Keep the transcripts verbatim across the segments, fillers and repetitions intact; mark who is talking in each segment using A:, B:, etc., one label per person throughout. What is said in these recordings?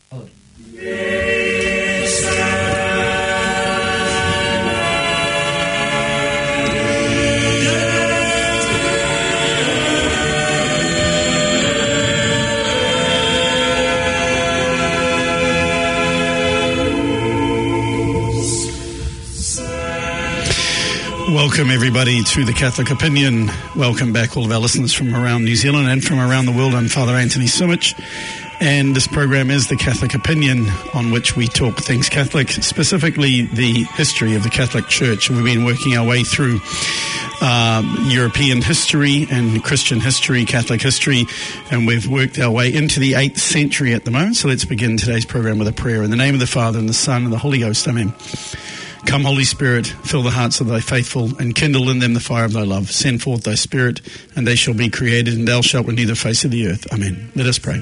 A: Welcome, everybody, to The Catholic Opinion. Welcome back, all of our listeners from around New Zealand and from around the world. I'm Father Anthony Sumich, and this program is The Catholic Opinion, on which we talk things Catholic, specifically the history of the Catholic Church. We've been working our way through uh, European history and Christian history, Catholic history, and we've worked our way into the eighth century at the moment. So let's begin today's program with a prayer. In the name of the Father, and the Son, and the Holy Ghost. Amen. Come, Holy Spirit, fill the hearts of thy faithful, and kindle in them the fire of thy love. Send forth thy Spirit, and they shall be created, and thou shalt renew the face of the earth. Amen. Let us pray.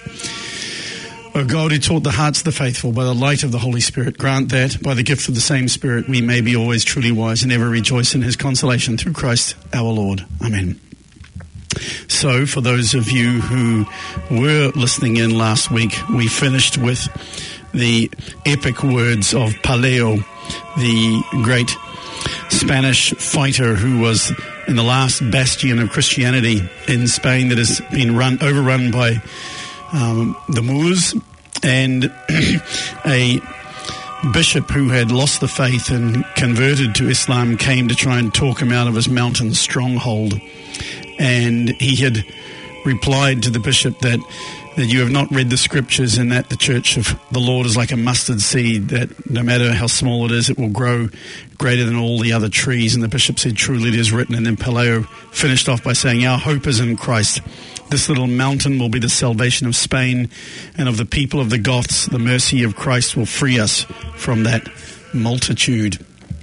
A: O God, who taught the hearts of the faithful by the light of the Holy Spirit, grant that, by the gift of the same Spirit, we may be always truly wise and ever rejoice in his consolation through Christ our Lord. Amen. So, for those of you who were listening in last week, we finished with the epic words of Pelayo, the great Spanish fighter who was in the last bastion of Christianity in Spain that has been run overrun by um, the Moors, and a bishop who had lost the faith and converted to Islam came to try and talk him out of his mountain stronghold. And he had replied to the bishop that that you have not read the scriptures, and that the church of the Lord is like a mustard seed, that no matter how small it is, it will grow greater than all the other trees. And the bishop said, truly it is written. And then Pelayo finished off by saying, our hope is in Christ. This little mountain will be the salvation of Spain and of the people of the Goths. The mercy of Christ will free us from that multitude.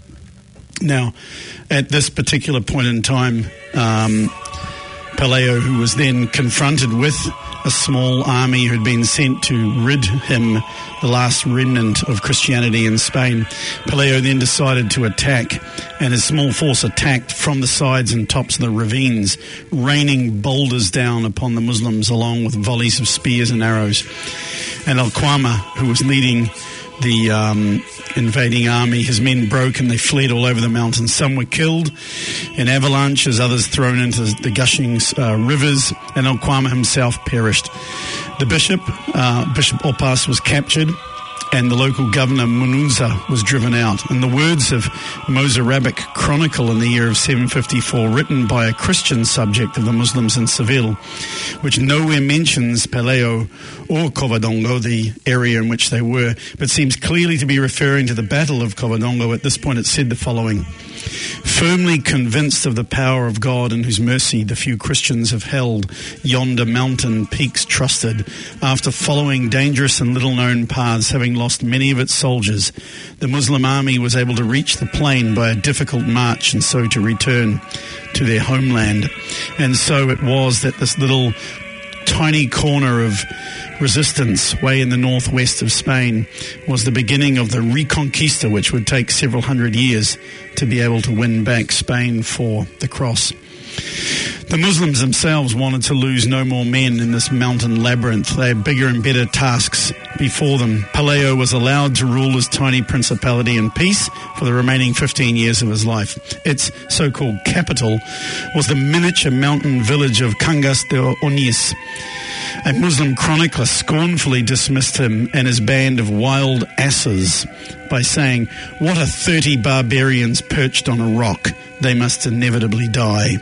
A: Now, at this particular point in time, um, Pelayo, who was then confronted with a small army who had been sent to rid him, the last remnant of Christianity in Spain, Pelayo then decided to attack, and his small force attacked from the sides and tops of the ravines, raining boulders down upon the Muslims along with volleys of spears and arrows. And Alquama, who was leading the um, invading army, his men broke and they fled all over the mountains. Some were killed in avalanches, others thrown into the gushing uh, rivers, and Alquama himself perished. The bishop, uh, Bishop Opas, was captured, and the local governor, Munuza, was driven out. In the words of Mozarabic Chronicle in the year of seven fifty-four, written by a Christian subject of the Muslims in Seville, which nowhere mentions Pelayo or Covadonga, the area in which they were, but seems clearly to be referring to the Battle of Covadonga. At this point it said the following: firmly convinced of the power of God and whose mercy the few Christians have held yonder mountain peaks trusted, after following dangerous and little-known paths, having lost many of its soldiers, the Muslim army was able to reach the plain by a difficult march and so to return to their homeland. And so it was that this little tiny corner of resistance way in the northwest of Spain was the beginning of the Reconquista, which would take several hundred years to be able to win back Spain for the cross. The Muslims themselves wanted to lose no more men in this mountain labyrinth. They had bigger and better tasks before them. Pelayo was allowed to rule his tiny principality in peace for the remaining fifteen years of his life. Its so-called capital was the miniature mountain village of Cangas de Onís. A Muslim chronicler scornfully dismissed him and his band of wild asses by saying, "What are thirty barbarians perched on a rock? They must inevitably die."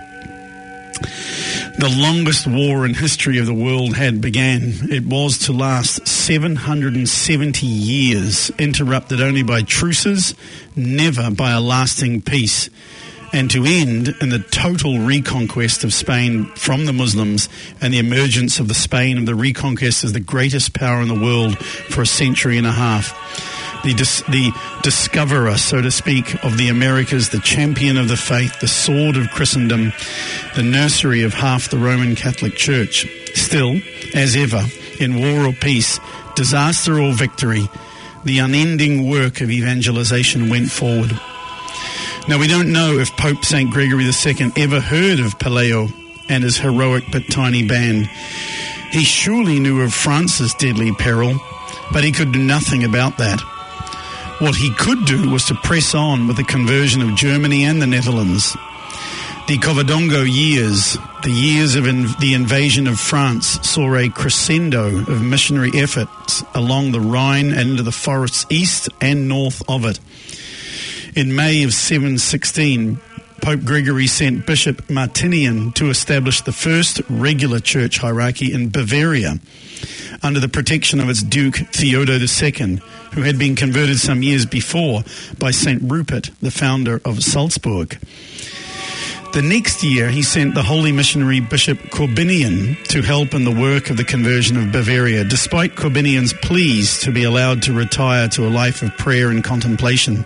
A: The longest war in history of the world had began. It was to last seven hundred seventy years, interrupted only by truces, never by a lasting peace, and to end in the total reconquest of Spain from the Muslims and the emergence of the Spain of the Reconquest as the greatest power in the world for a century and a half. The, dis- the discoverer, so to speak, of the Americas, the champion of the faith, the sword of Christendom, the nursery of half the Roman Catholic Church. Still, as ever, in war or peace, disaster or victory, the unending work of evangelization went forward. Now, we don't know if Pope Saint Gregory the Second ever heard of Pelayo and his heroic but tiny band. He surely knew of France's deadly peril, But he could do nothing about that. What he could do was to press on with the conversion of Germany and the Netherlands. The Covadongo years, the years of in, the invasion of France, saw a crescendo of missionary efforts along the Rhine and into the forests east and north of it. In May of seven sixteen, Pope Gregory sent Bishop Martinian to establish the first regular church hierarchy in Bavaria, under the protection of its Duke Theodo the Second, who had been converted some years before by Saint Rupert, the founder of Salzburg. The next year, he sent the holy missionary Bishop Corbinian to help in the work of the conversion of Bavaria, despite Corbinian's pleas to be allowed to retire to a life of prayer and contemplation.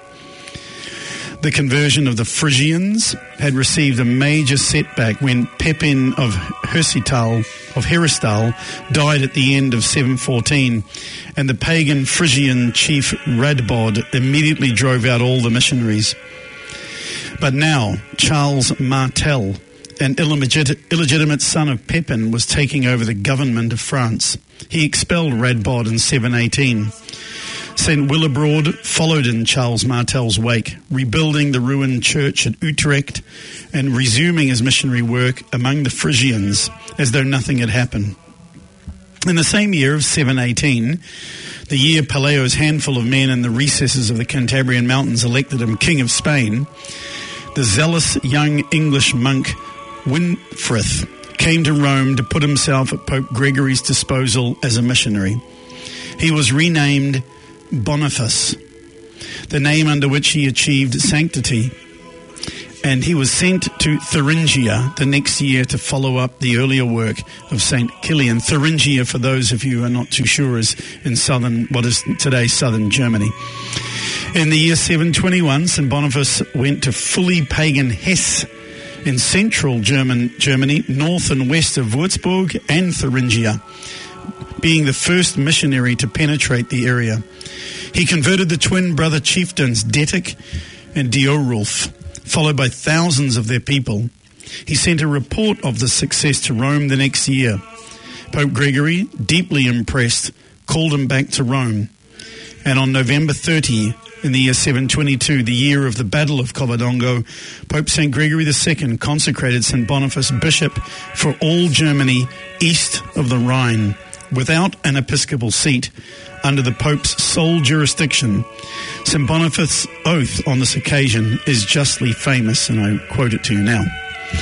A: The conversion of the Frisians had received a major setback when Pepin of Hersital, of Heristal died at the end of seven fourteen, and the pagan Frisian chief Radbod immediately drove out all the missionaries. But now, Charles Martel, an illegit- illegitimate son of Pepin, was taking over the government of France. He expelled Radbod in seven eighteen. Saint Willibrord followed in Charles Martel's wake, rebuilding the ruined church at Utrecht and resuming his missionary work among the Frisians as though nothing had happened. In the same year of seven eighteen, the year Pelayo's handful of men in the recesses of the Cantabrian Mountains elected him King of Spain, the zealous young English monk Winfrith came to Rome to put himself at Pope Gregory's disposal as a missionary. He was renamed Boniface, the name under which he achieved sanctity, and he was sent to Thuringia the next year to follow up the earlier work of Saint Kilian. Thuringia, for those of you who are not too sure, is in southern, what is today southern Germany. In the year seven twenty-one, Saint Boniface went to fully pagan Hesse in central German, Germany, north and west of Würzburg and Thuringia, being the first missionary to penetrate the area. He converted the twin brother chieftains Detik and Diorulf, followed by thousands of their people. He sent a report of the success to Rome the next year. Pope Gregory, deeply impressed, called him back to Rome. And on November thirtieth, in the year seven twenty-two, the year of the Battle of Covadongo, Pope Saint Gregory the Second consecrated Saint Boniface bishop for all Germany east of the Rhine, without an episcopal seat, under the Pope's sole jurisdiction. Saint Boniface's oath on this occasion is justly famous, and I quote it to you now.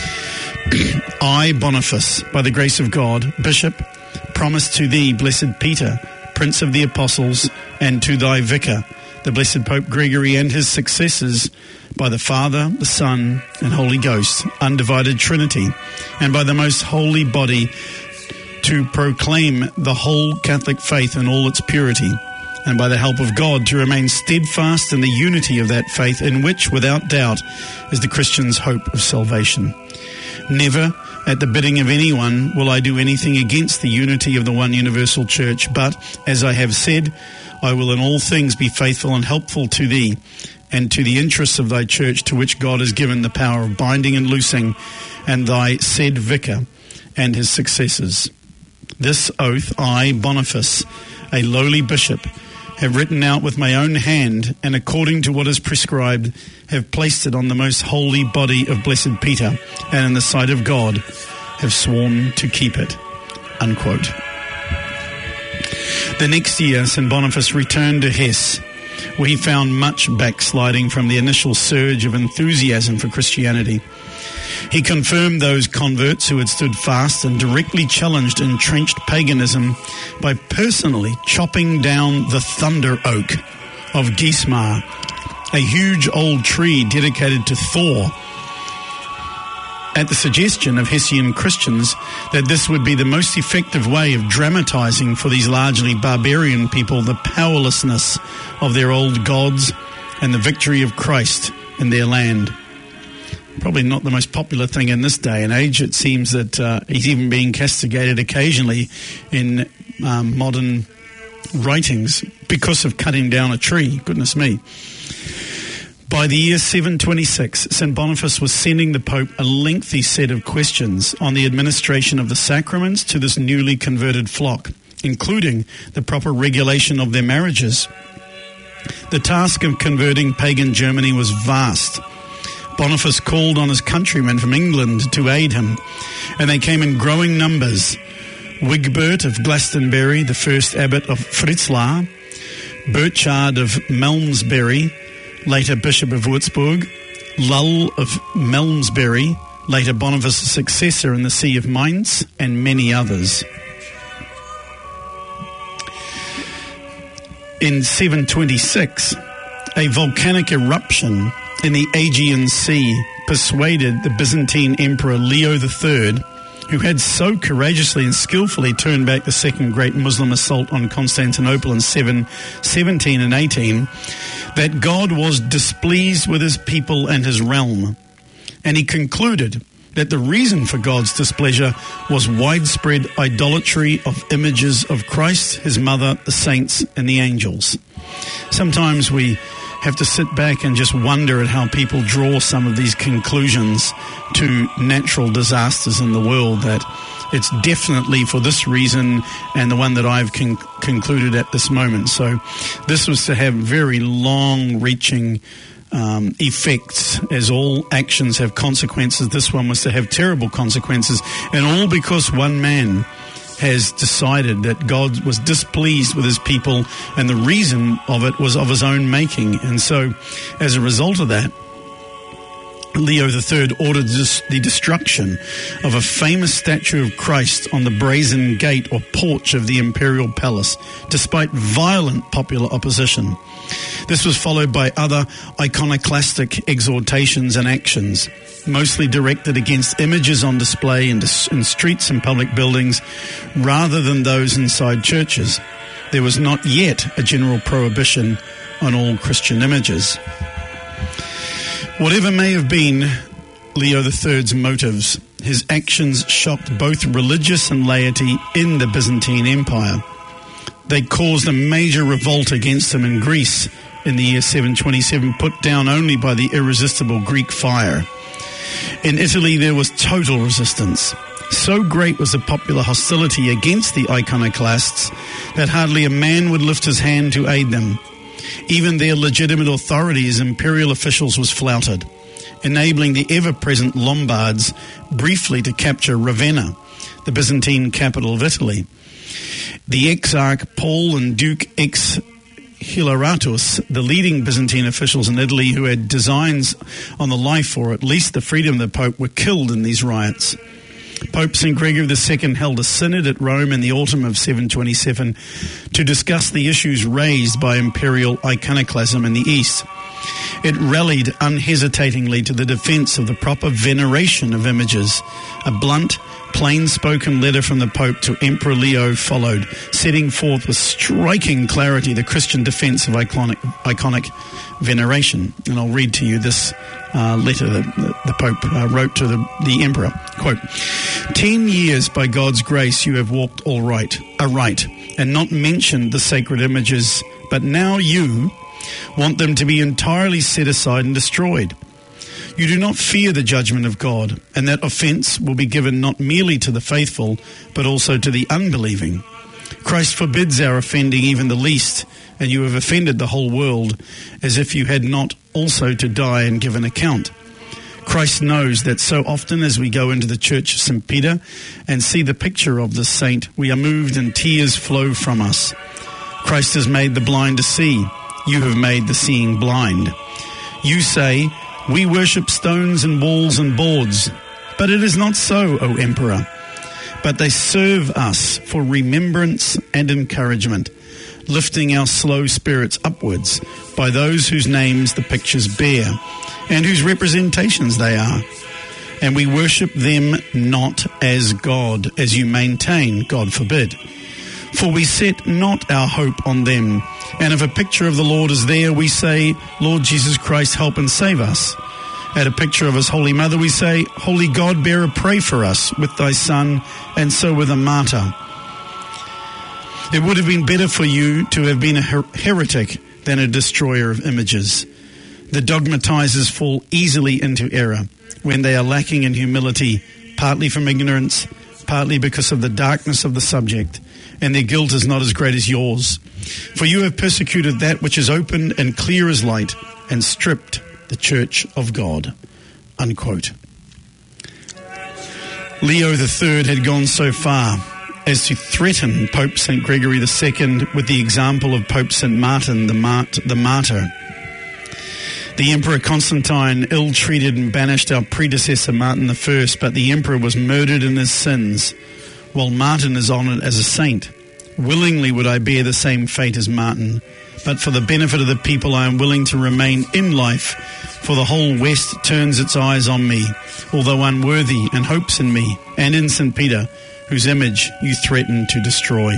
A: I, Boniface, by the grace of God, Bishop, promise to thee, blessed Peter, Prince of the Apostles, and to thy vicar, the blessed Pope Gregory, and his successors, by the Father, the Son, and Holy Ghost, undivided Trinity, and by the most holy body, to proclaim the whole Catholic faith in all its purity, and by the help of God to remain steadfast in the unity of that faith, in which, without doubt, is the Christian's hope of salvation. Never, at the bidding of anyone, will I do anything against the unity of the one universal Church, but, as I have said, I will in all things be faithful and helpful to thee, and to the interests of thy Church, to which God has given the power of binding and loosing, and thy said vicar and his successors. This oath I, Boniface, a lowly bishop, have written out with my own hand, and according to what is prescribed, have placed it on the most holy body of blessed Peter, and in the sight of God have sworn to keep it." Unquote. The next year, Saint Boniface returned to Hesse, where he found much backsliding from the initial surge of enthusiasm for Christianity. He confirmed those converts who had stood fast and directly challenged entrenched paganism by personally chopping down the thunder oak of Geismar, a huge old tree dedicated to Thor, at the suggestion of Hessian Christians that this would be the most effective way of dramatizing for these largely barbarian people the powerlessness of their old gods and the victory of Christ in their land. Probably not the most popular thing in this day and age. It seems that uh, he's even being castigated occasionally in um, modern writings because of cutting down a tree. Goodness me. By the year seven twenty-six, Saint Boniface was sending the Pope a lengthy set of questions on the administration of the sacraments to this newly converted flock, including the proper regulation of their marriages. The task of converting pagan Germany was vast. Boniface called on his countrymen from England to aid him, and they came in growing numbers. Wigbert of Glastonbury, the first abbot of Fritzlar, Burchard of Malmesbury, later Bishop of Würzburg, Lull of Malmesbury, later Boniface's successor in the See of Mainz, and many others. In seven twenty-six, a volcanic eruption in the Aegean Sea persuaded the Byzantine Emperor Leo the Third, who had so courageously and skillfully turned back the second great Muslim assault on Constantinople in seven seventeen and eighteen, that God was displeased with his people and his realm. And he concluded that the reason for God's displeasure was widespread idolatry of images of Christ, his mother, the saints, and the angels. Sometimes we have to sit back and just wonder at how people draw some of these conclusions to natural disasters in the world, that it's definitely for this reason and the one that I've con- concluded at this moment. So this was to have very long-reaching Um, effects, as all actions have consequences. This one was to have terrible consequences, and all because one man has decided that God was displeased with his people, and the reason of it was of his own making. And so as a result of that, Leo the Third ordered the destruction of a famous statue of Christ on the brazen gate or porch of the imperial palace, despite violent popular opposition. This was followed by other iconoclastic exhortations and actions, mostly directed against images on display in, in streets and public buildings, rather than those inside churches. There was not yet a general prohibition on all Christian images. Whatever may have been Leo the Third's motives, his actions shocked both religious and laity in the Byzantine Empire. They caused a major revolt against him in Greece in the year seven twenty-seven, put down only by the irresistible Greek fire. In Italy, there was total resistance. So great was the popular hostility against the iconoclasts that hardly a man would lift his hand to aid them. Even their legitimate authority as imperial officials was flouted, enabling the ever-present Lombards briefly to capture Ravenna, the Byzantine capital of Italy. The Exarch Paul and Duke Exhilaratus, the leading Byzantine officials in Italy who had designs on the life or at least the freedom of the Pope, were killed in these riots. Pope Saint Gregory the Second held a synod at Rome in the autumn of seven twenty-seven to discuss the issues raised by imperial iconoclasm in the East. It rallied unhesitatingly to the defense of the proper veneration of images. A blunt, plain-spoken letter from the Pope to Emperor Leo followed, setting forth with striking clarity the Christian defense of iconic, iconic veneration. And I'll read to you this uh, letter that the Pope uh, wrote to the, the Emperor. Quote, "Ten years by God's grace you have walked all right, aright, and not mentioned the sacred images, but now you want them to be entirely set aside and destroyed. You do not fear the judgment of God, and that offence will be given not merely to the faithful, but also to the unbelieving. Christ forbids our offending even the least, and you have offended the whole world, as if you had not also to die and give an account. Christ knows that so often as we go into the church of Saint Peter and see the picture of this saint, we are moved and tears flow from us. Christ has made the blind to see. You have made the seeing blind. You say, we worship stones and walls and boards. But it is not so, O Emperor. But they serve us for remembrance and encouragement, lifting our slow spirits upwards by those whose names the pictures bear and whose representations they are. And we worship them not as God, as you maintain, God forbid. For we set not our hope on them. And if a picture of the Lord is there, we say, Lord Jesus Christ, help and save us. At a picture of his Holy Mother, we say, Holy God-bearer, pray for us with thy Son, and so with a martyr. It would have been better for you to have been a her- heretic than a destroyer of images. The dogmatizers fall easily into error when they are lacking in humility, partly from ignorance, partly because of the darkness of the subject, and their guilt is not as great as yours. For you have persecuted that which is open and clear as light, and stripped the church of God." Unquote. Leo the Third had gone so far as to threaten Pope Saint Gregory the Second with the example of Pope Saint Martin the, Mart- the Martyr. The Emperor Constantine ill-treated and banished our predecessor Martin the First, but the Emperor was murdered in his sins, while Martin is honoured as a saint. Willingly would I bear the same fate as Martin, but for the benefit of the people I am willing to remain in life, for the whole West turns its eyes on me, although unworthy, and hopes in me, and in Saint Peter, whose image you threaten to destroy.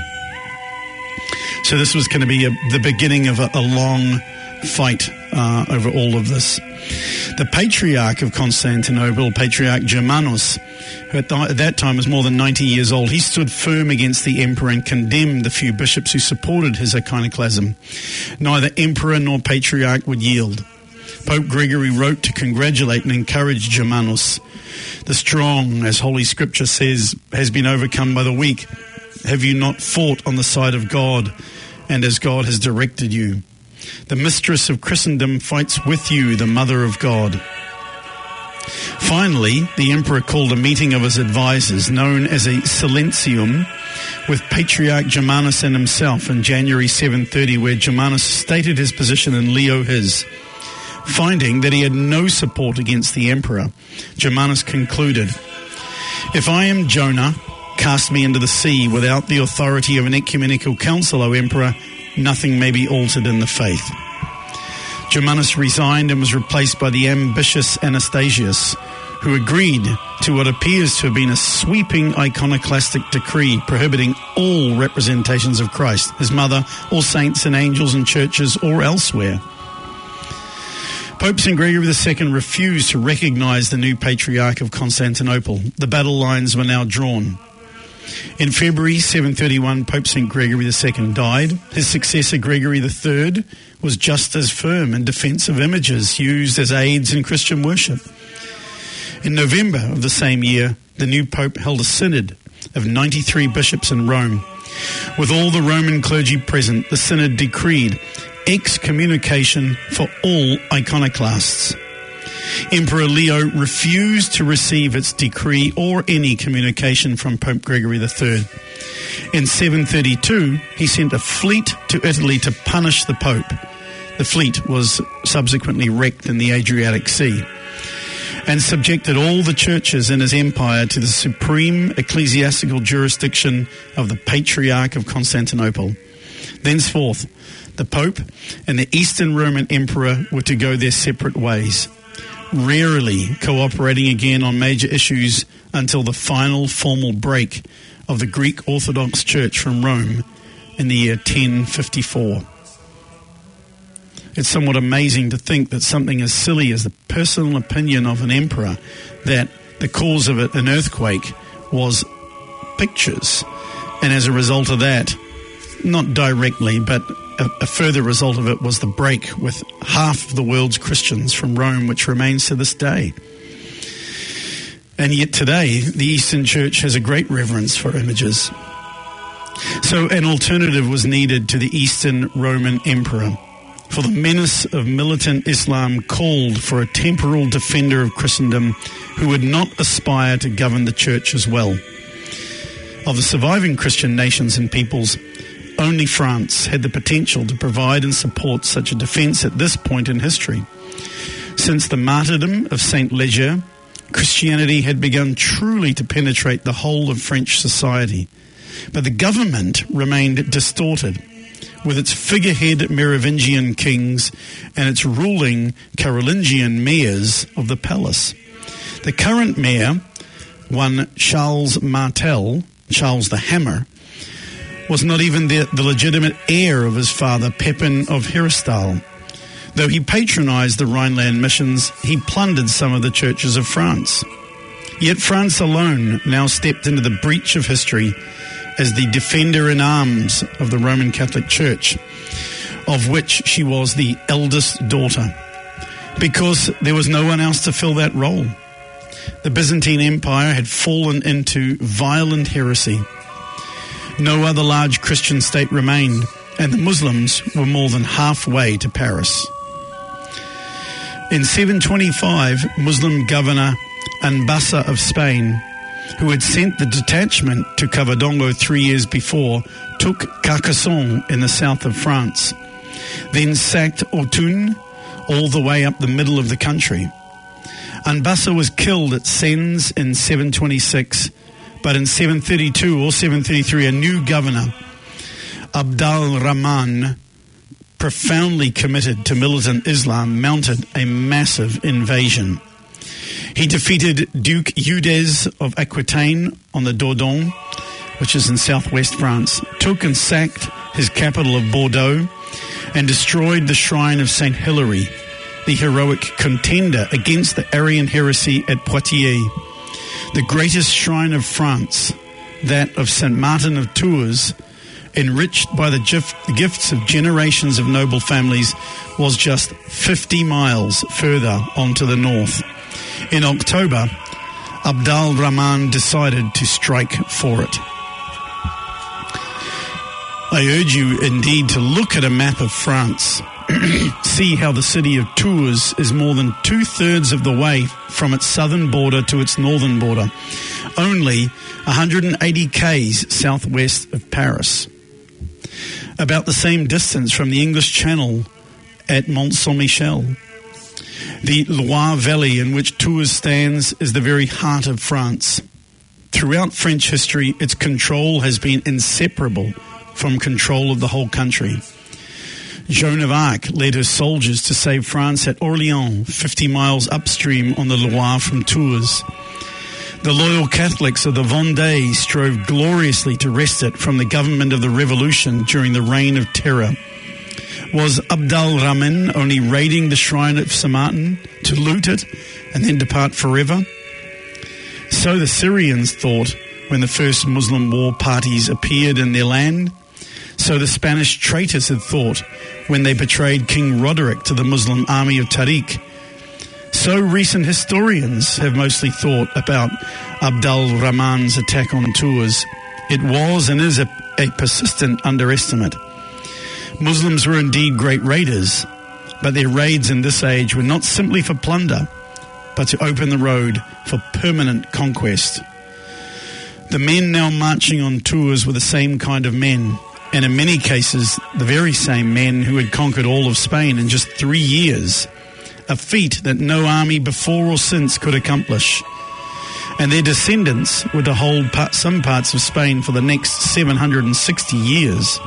A: So this was going to be a, the beginning of a, a long fight uh, over all of this. The Patriarch of Constantinople, Patriarch Germanus, who at, the, at that time was more than ninety years old, he stood firm against the emperor and condemned the few bishops who supported his iconoclasm. Neither emperor nor patriarch would yield. Pope Gregory wrote to congratulate and encourage Germanus. "The strong, as Holy Scripture says, has been overcome by the weak. Have you not fought on the side of God, and as God has directed you? The mistress of Christendom fights with you, the Mother of God." Finally, the emperor called a meeting of his advisors, known as a Silentium, with Patriarch Germanus and himself in January seven thirty, where Germanus stated his position and Leo his. Finding that he had no support against the emperor, Germanus concluded, "If I am Jonah, cast me into the sea. Without the authority of an ecumenical council, O emperor, nothing may be altered in the faith." Germanus resigned and was replaced by the ambitious Anastasius, who agreed to what appears to have been a sweeping iconoclastic decree prohibiting all representations of Christ, his mother, or saints and angels in churches or elsewhere. Pope Saint Gregory the Second refused to recognise the new Patriarch of Constantinople. The battle lines were now drawn. In February seven thirty-one, Pope Saint Gregory the Second died. His successor, Gregory the Third, was just as firm in defence of images used as aids in Christian worship. In November of the same year, the new Pope held a synod of ninety-three bishops in Rome. With all the Roman clergy present, the synod decreed excommunication for all iconoclasts. Emperor Leo refused to receive its decree or any communication from Pope Gregory the Third. In seven thirty-two, he sent a fleet to Italy to punish the Pope. The fleet was subsequently wrecked in the Adriatic Sea, and subjected all the churches in his empire to the supreme ecclesiastical jurisdiction of the Patriarch of Constantinople. Thenceforth, the Pope and the Eastern Roman Emperor were to go their separate ways, rarely cooperating again on major issues until the final formal break of the Greek Orthodox Church from Rome in the year ten fifty-four. It's somewhat amazing to think that something as silly as the personal opinion of an emperor, that the cause of it, an earthquake, was pictures. And as a result of that, not directly, but a, a further result of it was the break with half of the world's Christians from Rome, which remains to this day. And yet today, the Eastern Church has a great reverence for images. So an alternative was needed to the Eastern Roman Emperor. For the menace of militant Islam called for a temporal defender of Christendom who would not aspire to govern the church as well. Of the surviving Christian nations and peoples, only France had the potential to provide and support such a defence at this point in history. Since the martyrdom of Saint Leger, Christianity had begun truly to penetrate the whole of French society, but the government remained distorted, with its figurehead Merovingian kings and its ruling Carolingian mayors of the palace. The current mayor, one Charles Martel, Charles the Hammer, was not even the, the legitimate heir of his father, Pepin of Heristal. Though he patronised the Rhineland missions, he plundered some of the churches of France. Yet France alone now stepped into the breach of history as the defender in arms of the Roman Catholic Church, of which she was the eldest daughter, because there was no one else to fill that role. The Byzantine Empire had fallen into violent heresy. No other large Christian state remained, and the Muslims were more than halfway to Paris. In seven twenty-five, Muslim governor Anbassa of Spain, who had sent the detachment to Covadongo three years before, took Carcassonne in the south of France, then sacked Autun all the way up the middle of the country. Anbassa was killed at Sens in seven twenty-six, but in seven thirty-two or seven thirty-three, a new governor, Abd al-Rahman, profoundly committed to militant Islam, mounted a massive invasion. He defeated Duke Eudes of Aquitaine on the Dordogne, which is in southwest France, took and sacked his capital of Bordeaux, and destroyed the shrine of Saint Hilary, the heroic contender against the Arian heresy at Poitiers. The greatest shrine of France, that of Saint Martin of Tours, enriched by the gifts of generations of noble families, was just fifty miles further on to the north. In October, Abd al-Rahman decided to strike for it. I urge you indeed to look at a map of France. See how the city of Tours is more than two-thirds of the way from its southern border to its northern border, only one hundred eighty kays southwest of Paris. About the same distance from the English Channel at Mont Saint-Michel. The Loire Valley in which Tours stands is the very heart of France. Throughout French history, its control has been inseparable from control of the whole country. Joan of Arc led her soldiers to save France at Orléans, fifty miles upstream on the Loire from Tours. The loyal Catholics of the Vendée strove gloriously to wrest it from the government of the Revolution during the Reign of Terror. Was Abd al-Rahman only raiding the shrine of Saint Martin to loot it and then depart forever? So the Syrians thought when the first Muslim war parties appeared in their land. So the Spanish traitors had thought when they betrayed King Roderick to the Muslim army of Tariq. So recent historians have mostly thought about Abd al-Rahman's attack on Tours. It was and is a, a persistent underestimate. Muslims were indeed great raiders, but their raids in this age were not simply for plunder, but to open the road for permanent conquest. The men now marching on Tours were the same kind of men, and in many cases the very same men who had conquered all of Spain in just three years, a feat that no army before or since could accomplish. And their descendants were to hold part, some parts of Spain for the next seven hundred sixty years.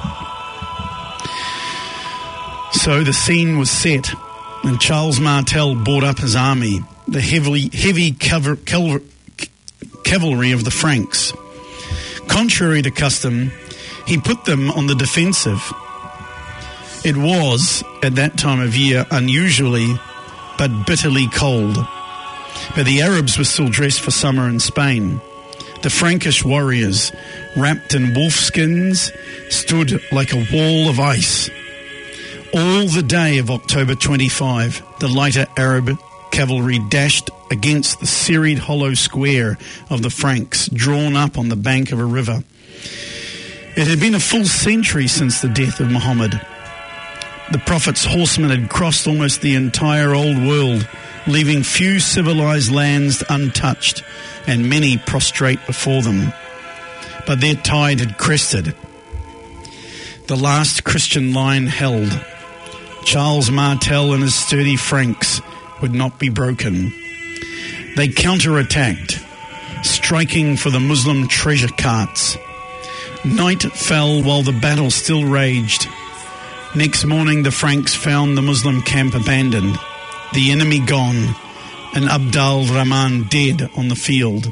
A: So the scene was set, and Charles Martel brought up his army, the heavily, heavy cav- cav- cavalry of the Franks. Contrary to custom, he put them on the defensive. It was, at that time of year, unusually but bitterly cold. But the Arabs were still dressed for summer in Spain. The Frankish warriors, wrapped in wolf skins, stood like a wall of ice. All the day of October twenty-fifth, the lighter Arab cavalry dashed against the serried hollow square of the Franks, drawn up on the bank of a river. It had been a full century since the death of Muhammad. The Prophet's horsemen had crossed almost the entire old world, leaving few civilized lands untouched and many prostrate before them. But their tide had crested. The last Christian line held. Charles Martel and his sturdy Franks would not be broken. They counterattacked, striking for the Muslim treasure carts. Night fell while the battle still raged. Next morning the Franks found the Muslim camp abandoned, the enemy gone, and Abd al-Rahman dead on the field.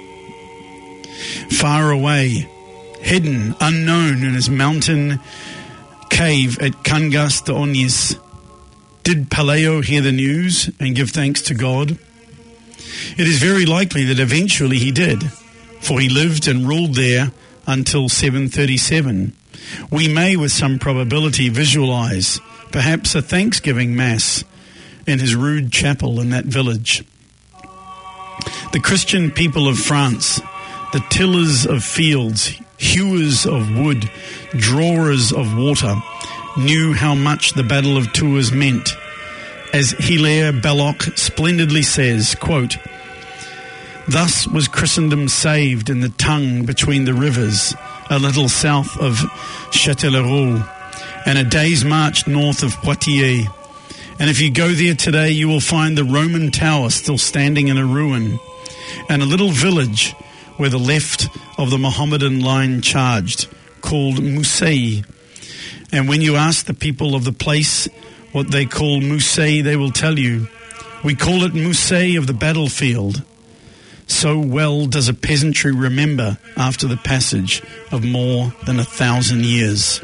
A: Far away, hidden, unknown in his mountain cave at Cangas de Onís, did Pelayo hear the news and give thanks to God? It is very likely that eventually he did, for he lived and ruled there until seven thirty-seven. We may with some probability visualize perhaps a Thanksgiving Mass in his rude chapel in that village. The Christian people of France, the tillers of fields, hewers of wood, drawers of water, knew how much the Battle of Tours meant. As Hilaire Belloc splendidly says, quote, "Thus was Christendom saved in the tongue between the rivers, a little south of Châtellerault, and a day's march north of Poitiers. And if you go there today, you will find the Roman tower still standing in a ruin, and a little village where the left of the Mohammedan line charged, called Moussaï. And when you ask the people of the place what they call Moussaï, they will tell you, we call it Moussaï of the battlefield. So well does a peasantry remember after the passage of more than a thousand years."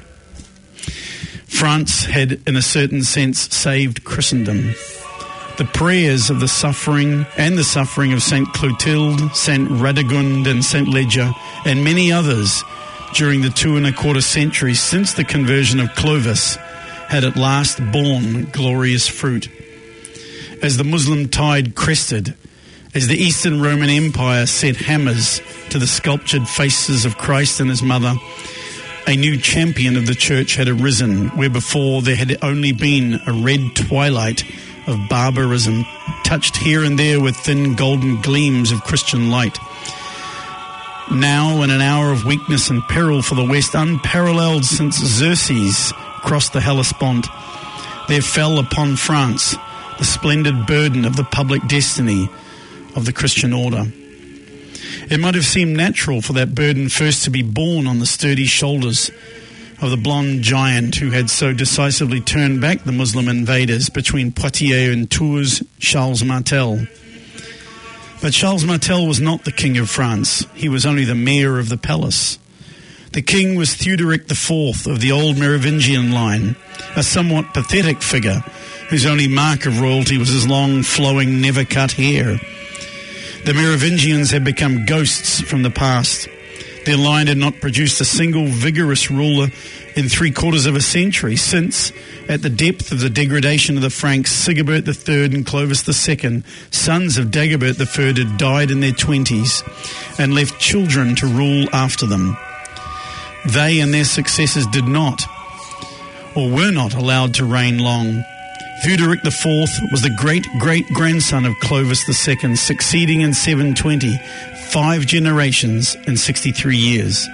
A: France had, in a certain sense, saved Christendom. The prayers of the suffering and the suffering of Saint Clotilde, Saint Radegonde and Saint Leger, and many others during the two and a quarter centuries since the conversion of Clovis had at last borne glorious fruit. As the Muslim tide crested, as the Eastern Roman Empire set hammers to the sculptured faces of Christ and his mother, a new champion of the church had arisen, where before there had only been a red twilight of barbarism, touched here and there with thin golden gleams of Christian light. Now, in an hour of weakness and peril for the West, unparalleled since Xerxes crossed the Hellespont, there fell upon France the splendid burden of the public destiny of the Christian order. It might have seemed natural for that burden first to be borne on the sturdy shoulders of the blonde giant who had so decisively turned back the Muslim invaders between Poitiers and Tours, Charles Martel. But Charles Martel was not the king of France. He was only the mayor of the palace. The king was Theuderic the Fourth of the old Merovingian line, a somewhat pathetic figure whose only mark of royalty was his long, flowing, never-cut hair. The Merovingians had become ghosts from the past. Their line had not produced a single vigorous ruler in three quarters of a century since, at the depth of the degradation of the Franks, Sigebert the Third and Clovis the Second, sons of Dagobert the Third, had died in their twenties and left children to rule after them. They and their successors did not, or were not allowed to reign long. Theuderic the Fourth was the great-great-grandson of Clovis the Second, succeeding in seven twenty, five generations in sixty-three years.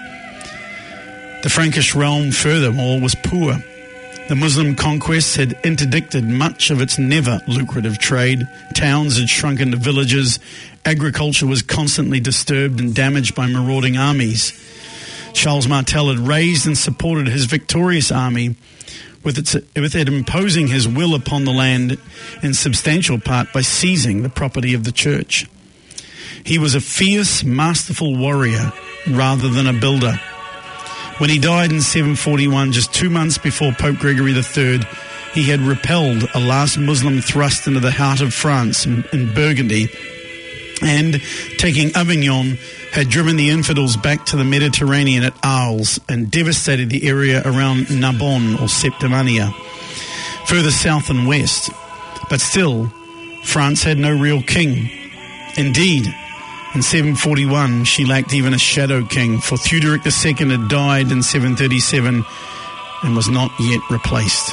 A: The Frankish realm, furthermore, was poor. The Muslim conquests had interdicted much of its never lucrative trade. Towns had shrunk into villages. Agriculture was constantly disturbed and damaged by marauding armies. Charles Martel had raised and supported his victorious army, with, its, with it imposing his will upon the land in substantial part by seizing the property of the church. He was a fierce, masterful warrior rather than a builder. When he died in seven forty-one, just two months before Pope Gregory the Third, he had repelled a last Muslim thrust into the heart of France in, in Burgundy, and, taking Avignon, had driven the infidels back to the Mediterranean at Arles and devastated the area around Narbonne or Septimania, further south and west. But still, France had no real king. Indeed, in seven forty-one, she lacked even a shadow king, for Theuderic the Second had died in seven thirty-seven and was not yet replaced.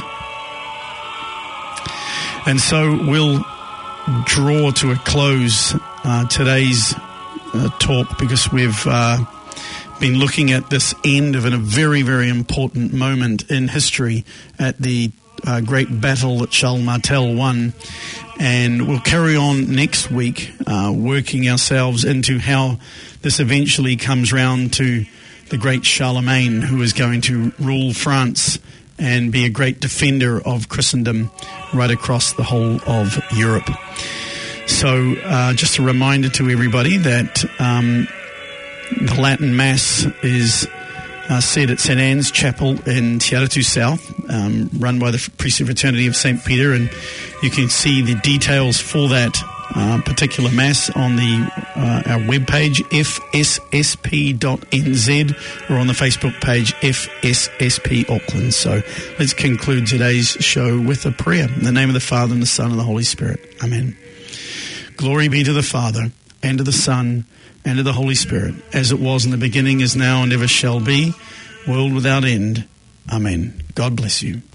A: And so we'll draw to a close uh, today's uh, talk, because we've uh, been looking at this end of a very, very important moment in history at the uh, great battle that Charles Martel won. And we'll carry on next week, uh, working ourselves into how this eventually comes round to the great Charlemagne, who is going to rule France and be a great defender of Christendom right across the whole of Europe. So uh, just a reminder to everybody that um, the Latin Mass is uh, said at Saint Anne's Chapel in Te Aratu South, um, run by the Priestly Fraternity of Saint Peter, and you can see the details for that uh, particular Mass on the uh, our webpage, f s s p dot n z, or on the Facebook page, F S S P Auckland. So let's conclude today's show with a prayer. In the name of the Father, and the Son, and the Holy Spirit. Amen. Glory be to the Father, and of the Son, and of the Holy Spirit, as it was in the beginning, is now, and ever shall be, world without end. Amen. God bless you.